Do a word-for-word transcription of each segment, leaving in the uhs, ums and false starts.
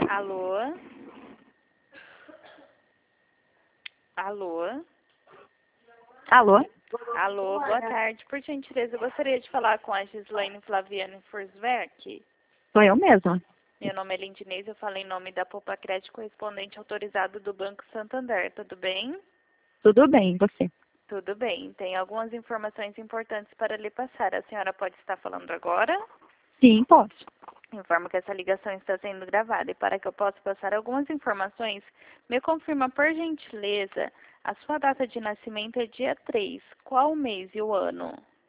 Alô? Alô? Alô? Alô, boa tarde. Por gentileza, eu gostaria de falar com a Gislaine Flaviane Forsberg. Sou eu mesma. Meu nome é Lindinês, eu falo em nome da Poupa Crédito, correspondente autorizado do Banco Santander. Tudo bem? Tudo bem, e você? Tudo bem. Tem algumas informações importantes para lhe passar. A senhora pode estar falando agora? Sim, posso. Informo que essa ligação está sendo gravada e para que eu possa passar algumas informações, me confirma por gentileza, a sua data de nascimento é dia três. Qual o mês e o ano?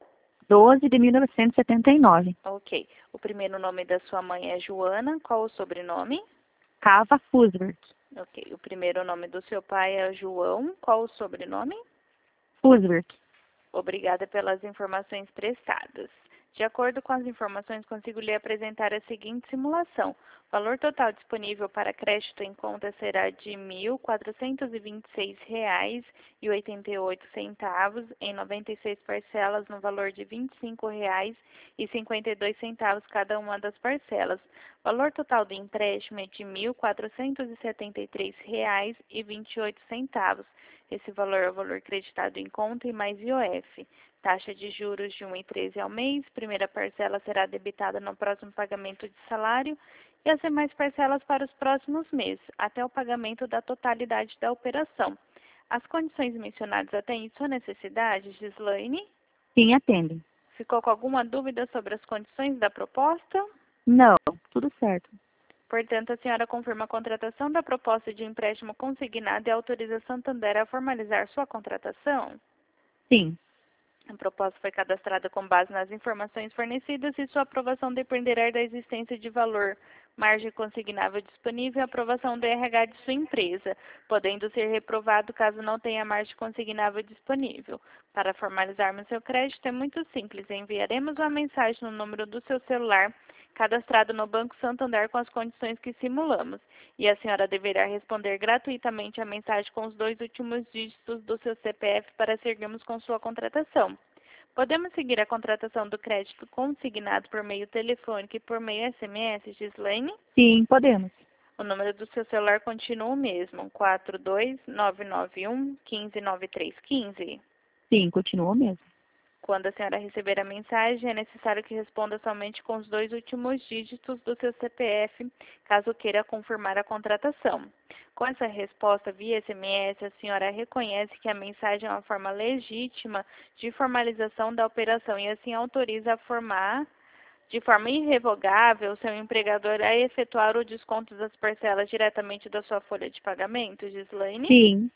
doze de mil novecentos e setenta e nove. Ok. O primeiro nome da sua mãe é Joana. Qual o sobrenome? Cava Fusberg. Ok. O primeiro nome do seu pai é João. Qual o sobrenome? Fusberg. Obrigada pelas informações prestadas. De acordo com as informações, consigo lhe apresentar a seguinte simulação. O valor total disponível para crédito em conta será de mil quatrocentos e vinte e seis reais e oitenta e oito centavos em noventa e seis parcelas no valor de vinte e cinco reais e cinquenta e dois centavos cada uma das parcelas. O valor total do empréstimo é de mil quatrocentos e setenta e três reais e vinte e oito centavos. Esse valor é o valor creditado em conta e mais I O F. Taxa de juros de um vírgula treze ao mês. Primeira parcela será debitada no próximo pagamento de salário e as demais parcelas para os próximos meses, até o pagamento da totalidade da operação. As condições mencionadas atendem sua necessidade, Gislaine? Sim, atendem. Ficou com alguma dúvida sobre as condições da proposta? Não, tudo certo. Portanto, a senhora confirma a contratação da proposta de empréstimo consignado e autoriza Santander a formalizar sua contratação? Sim. A proposta foi cadastrada com base nas informações fornecidas e sua aprovação dependerá da existência de valor, margem consignável disponível e aprovação do R H de sua empresa, podendo ser reprovado caso não tenha margem consignável disponível. Para formalizarmos seu crédito é muito simples. Enviaremos uma mensagem no número do seu celular cadastrado no Banco Santander com as condições que simulamos, e a senhora deverá responder gratuitamente a mensagem com os dois últimos dígitos do seu C P F para seguirmos com sua contratação. Podemos seguir a contratação do crédito consignado por meio telefônico e por meio S M S, Gislaine? Sim, podemos. O número do seu celular continua o mesmo, quatro dois nove nove um, um cinco nove três um cinco. Sim, continua mesmo. Quando a senhora receber a mensagem, é necessário que responda somente com os dois últimos dígitos do seu C P F, caso queira confirmar a contratação. Com essa resposta via S M S, a senhora reconhece que a mensagem é uma forma legítima de formalização da operação e assim autoriza a formar de forma irrevogável seu empregador a efetuar o desconto das parcelas diretamente da sua folha de pagamento, Gislaine? Sim.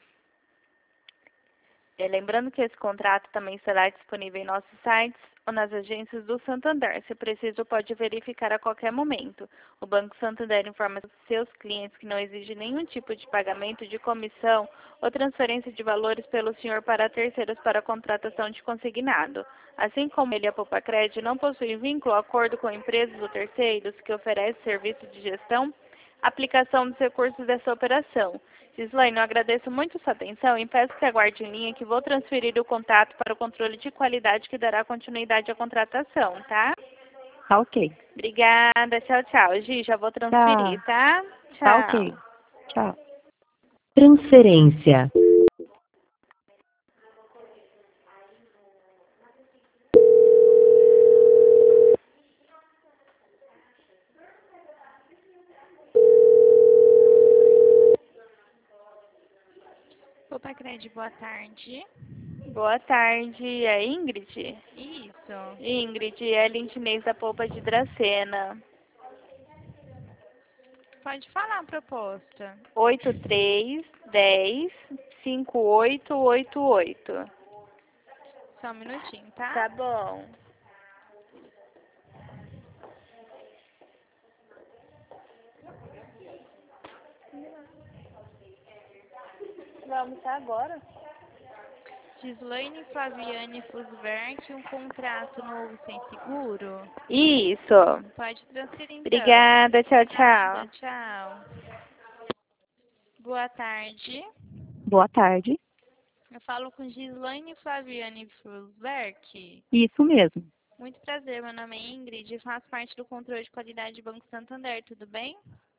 É, lembrando que esse contrato também estará disponível em nossos sites ou nas agências do Santander. Se preciso, pode verificar a qualquer momento. O Banco Santander informa seus clientes que não exige nenhum tipo de pagamento de comissão ou transferência de valores pelo senhor para terceiros para a contratação de consignado. Assim como ele, a Poupa Crédito, não possui vínculo ou acordo com empresas ou terceiros que oferecem serviço de gestão, aplicação dos recursos dessa operação. Gislaine, eu agradeço muito sua atenção e peço que aguarde em linha que vou transferir o contato para o controle de qualidade que dará continuidade à contratação, tá? Tá ok. Obrigada, tchau, tchau. Gi, já vou transferir, Tá. tá? Tá Tchau. ok. Tchau. Transferência. Poupa Crédito, boa tarde. Boa tarde, é Ingrid? Isso. Ingrid, é Lindinês da Polpa de Dracena. Pode falar a proposta. oito três dez cinco oito oito oito. Só um minutinho, tá? Tá bom. Vamos tá agora? Gislaine Flaviane Fusberg, um contrato novo sem seguro. Isso. Pode transferir então. Obrigada, tchau, Nada, tchau. tchau. Boa tarde. Boa tarde. Eu falo com Gislaine Flaviane Fusberg. Isso mesmo. Muito prazer, meu nome é Ingrid e faço parte do controle de qualidade do Banco Santander, tudo bem?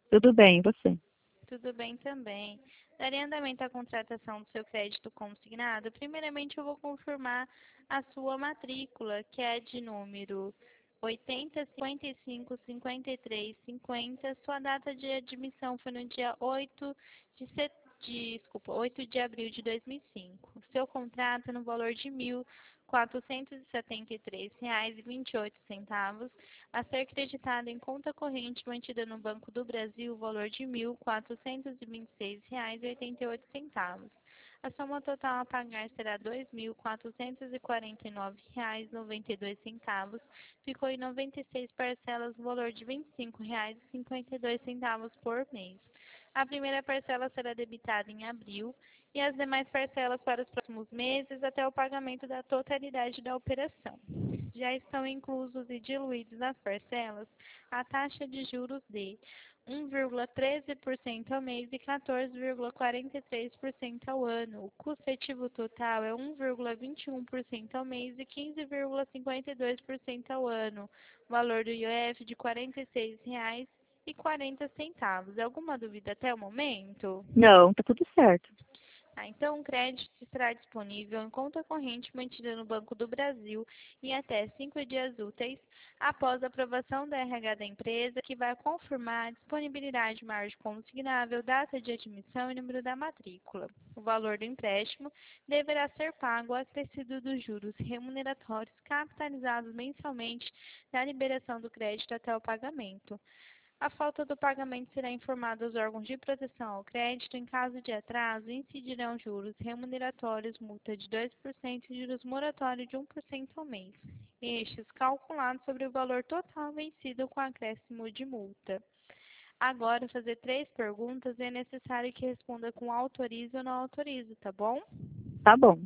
Tudo bem, e você? Tudo bem também. Daria andamento à contratação do seu crédito consignado? Primeiramente, eu vou confirmar a sua matrícula, que é de número oitenta, cinquenta e cinco, cinquenta e três, cinquenta. Sua data de admissão foi no dia oito de set... de, desculpa, oito de abril de dois mil e cinco. Seu contrato é no valor de mil quatrocentos e setenta e três reais e vinte e oito centavos, a ser creditado em conta corrente mantida no Banco do Brasil, o valor de mil quatrocentos e vinte e seis reais e oitenta e oito centavos. A soma total a pagar será dois mil quatrocentos e quarenta e nove reais e noventa e dois centavos. Ficou em noventa e seis parcelas, no valor de vinte e cinco reais e cinquenta e dois centavos por mês. A primeira parcela será debitada em abril e as demais parcelas para os próximos meses até o pagamento da totalidade da operação. Já estão inclusos e diluídos nas parcelas a taxa de juros de um vírgula treze por cento ao mês e quatorze vírgula quarenta e três por cento ao ano. O custo efetivo total é um vírgula vinte e um por cento ao mês e quinze vírgula cinquenta e dois por cento ao ano. O valor do I O F de quarenta e seis reais e quarenta centavos. Alguma dúvida até o momento? Não, tá tudo certo. Tá, então, o crédito estará disponível em conta corrente mantida no Banco do Brasil em até cinco dias úteis após a aprovação da R H da empresa, que vai confirmar a disponibilidade de margem consignável, data de admissão e número da matrícula. O valor do empréstimo deverá ser pago acrescido dos juros remuneratórios capitalizados mensalmente da liberação do crédito até o pagamento. A falta do pagamento será informada aos órgãos de proteção ao crédito. Em caso de atraso, incidirão juros remuneratórios, multa de dois por cento e juros moratórios de um por cento ao mês. Estes calculados sobre o valor total vencido com acréscimo de multa. Agora, fazer três perguntas e é necessário que responda com autorizo ou não autorizo, tá bom? Tá bom.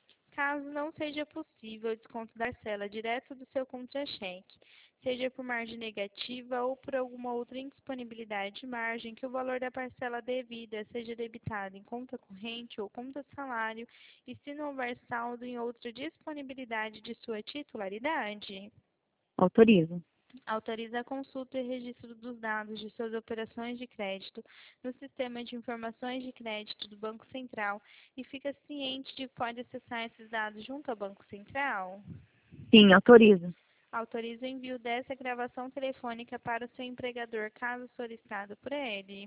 Caso não seja possível o desconto da parcela direto do seu contra-cheque, seja por margem negativa ou por alguma outra indisponibilidade de margem, que o valor da parcela devida seja debitado em conta corrente ou conta salário e se não houver saldo em outra disponibilidade de sua titularidade. Autorizo. Autoriza a consulta e registro dos dados de suas operações de crédito no Sistema de Informações de Crédito do Banco Central e fica ciente de que pode acessar esses dados junto ao Banco Central? Sim, autorizo. Autoriza o envio dessa gravação telefônica para o seu empregador, caso solicitado por ele.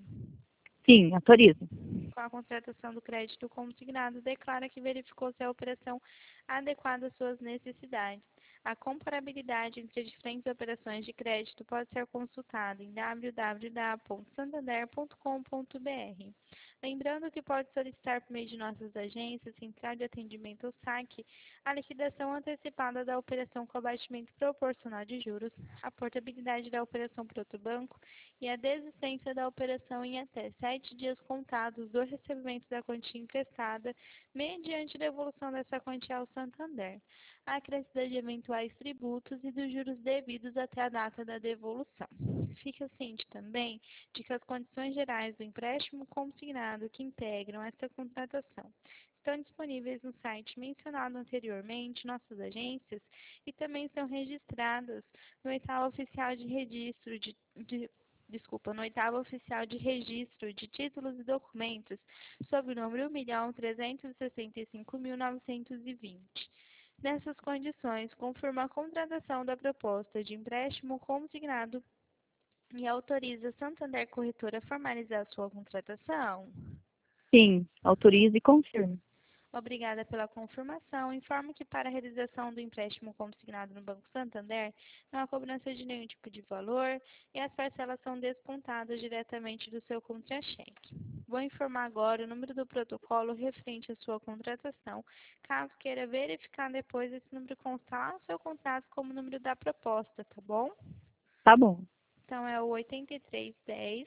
Sim, autorizo. Com a contratação do crédito consignado, declara que verificou se a operação adequada às suas necessidades. A comparabilidade entre diferentes operações de crédito pode ser consultada em w w w ponto santander ponto com ponto b r. Lembrando que pode solicitar por meio de nossas agências, central de atendimento ou saque, a liquidação antecipada da operação com abatimento proporcional de juros, a portabilidade da operação para outro banco e a desistência da operação em até sete dias contados do recebimento da quantia emprestada, mediante devolução dessa quantia ao Santander, a acrescida de eventuais tributos e dos juros devidos até a data da devolução. Fique ciente também de que as condições gerais do empréstimo consignado que integram esta contratação estão disponíveis no site mencionado anteriormente, nossas agências, e também são registradas no oitavo oficial de registro de, de Desculpa, no oitavo oficial de registro de títulos e documentos, sob o número um milhão trezentos e sessenta e cinco mil novecentos e vinte. Nessas condições, confirma a contratação da proposta de empréstimo consignado e autoriza a Santander Corretora a formalizar sua contratação. Sim, autorizo e confirmo. Obrigada pela confirmação. Informo que para a realização do empréstimo consignado no Banco Santander, não há cobrança de nenhum tipo de valor e as parcelas são descontadas diretamente do seu contra-cheque. Vou informar agora o número do protocolo referente à sua contratação. Caso queira verificar depois, esse número constar no seu contrato como número da proposta, tá bom? Tá bom. Então, é o oitenta e três dez,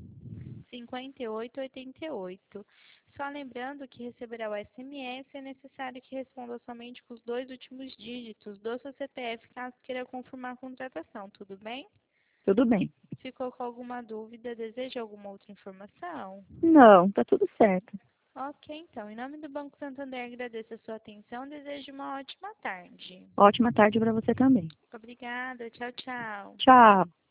cinquenta e oito oitenta e oito. Só lembrando que receberá o S M S, é necessário que responda somente com os dois últimos dígitos do seu C P F, caso queira confirmar a contratação, tudo bem? Tudo bem. Ficou com alguma dúvida? Deseja alguma outra informação? Não, tá tudo certo. Ok, então, em nome do Banco Santander, agradeço a sua atenção, desejo uma ótima tarde. Ótima tarde para você também. Obrigada, tchau, tchau. Tchau.